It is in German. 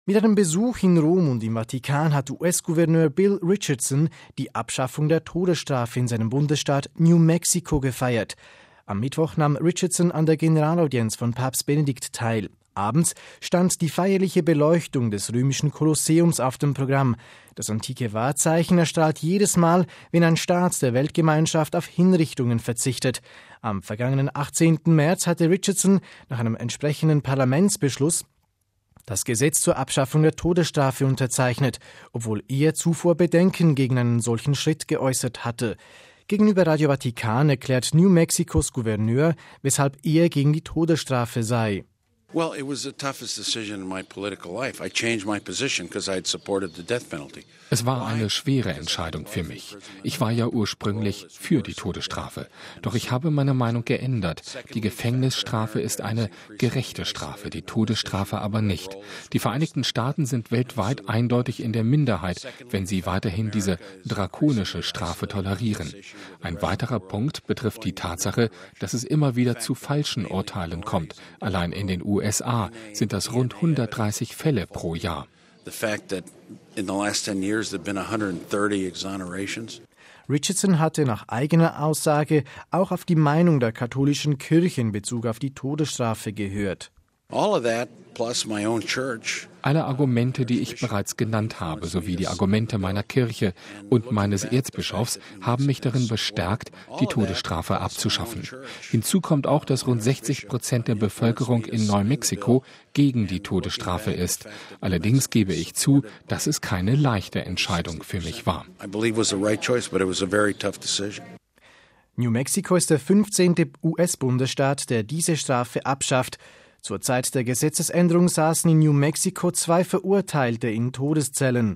Mit einem Besuch in Rom und im Vatikan hat US-Gouverneur Bill Richardson die Abschaffung der Todesstrafe in seinem Bundesstaat New Mexico gefeiert. Am Mittwoch nahm Richardson an der Generalaudienz von Papst Benedikt teil. Abends stand die feierliche Beleuchtung des römischen Kolosseums auf dem Programm. Das antike Wahrzeichen erstrahlt jedes Mal, wenn ein Staat der Weltgemeinschaft auf Hinrichtungen verzichtet. Am vergangenen 18. März hatte Richardson nach einem entsprechenden Parlamentsbeschluss das Gesetz zur Abschaffung der Todesstrafe unterzeichnet, obwohl er zuvor Bedenken gegen einen solchen Schritt geäußert hatte. Gegenüber Radio Vatikan erklärt New Mexicos Gouverneur, weshalb er gegen die Todesstrafe sei. Well, it was the toughest decision in my political life. I changed my position because I had supported the death penalty. Es war eine schwere Entscheidung für mich. Ich war ja ursprünglich für die Todesstrafe. Doch ich habe meine Meinung geändert. Die Gefängnisstrafe ist eine gerechte Strafe, die Todesstrafe aber nicht. Die Vereinigten Staaten sind weltweit eindeutig in der Minderheit, wenn sie weiterhin diese drakonische Strafe tolerieren. Ein weiterer Punkt betrifft die Tatsache, dass es immer wieder zu falschen Urteilen kommt. Allein in den USA sind das rund 130 Fälle pro Jahr. The fact that in the last 10 years there have been 130 exonerations. Richardson hatte nach eigener Aussage auch auf die Meinung der katholischen Kirche in Bezug auf die Todesstrafe gehört. All of that plus my own church. Alle Argumente, die ich bereits genannt habe, sowie die Argumente meiner Kirche und meines Erzbischofs haben mich darin bestärkt, die Todesstrafe abzuschaffen. Hinzu kommt auch, dass rund 60% der Bevölkerung in Neumexiko gegen die Todesstrafe ist. Allerdings gebe ich zu, dass es keine leichte Entscheidung für mich war. New Mexico ist der 15. US-Bundesstaat, der diese Strafe abschafft. Zur Zeit der Gesetzesänderung saßen in New Mexico 2 Verurteilte in Todeszellen.